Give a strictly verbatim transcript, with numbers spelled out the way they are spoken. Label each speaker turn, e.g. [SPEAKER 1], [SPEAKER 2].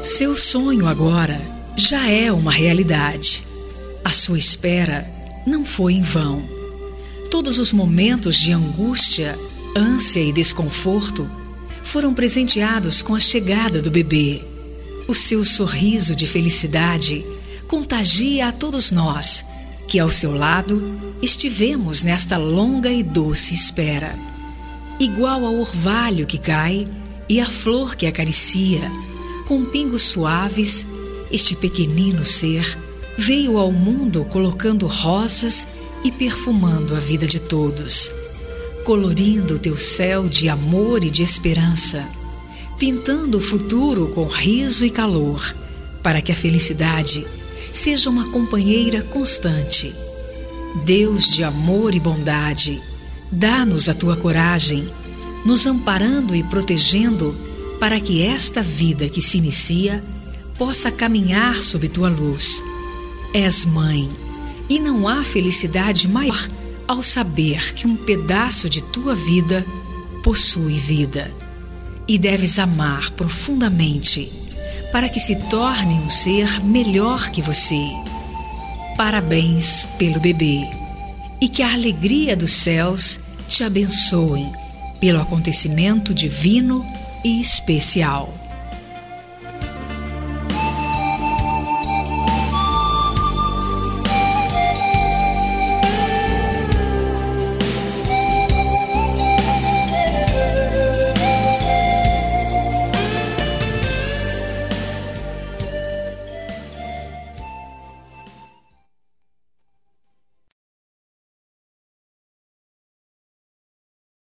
[SPEAKER 1] Seu sonho agora já é uma realidade. A sua espera não foi em vão. Todos os momentos de angústia, ânsia e desconforto foram presenteados com a chegada do bebê. O seu sorriso de felicidade contagia a todos nós que ao seu lado estivemos nesta longa e doce espera. Igual ao orvalho que cai e a flor que acaricia, com pingos suaves, este pequenino ser veio ao mundo colocando rosas e perfumando a vida de todos, colorindo o teu céu de amor e de esperança, pintando o futuro com riso e calor, para que a felicidade seja uma companheira constante. Deus de amor e bondade, dá-nos a tua coragem, nos amparando e protegendo, para que esta vida que se inicia possa caminhar sob tua luz. És mãe, e não há felicidade maior ao saber que um pedaço de tua vida possui vida. E deves amar profundamente, para que se torne um ser melhor que você. Parabéns pelo bebê, e que a alegria dos céus te abençoe pelo acontecimento divino e especial.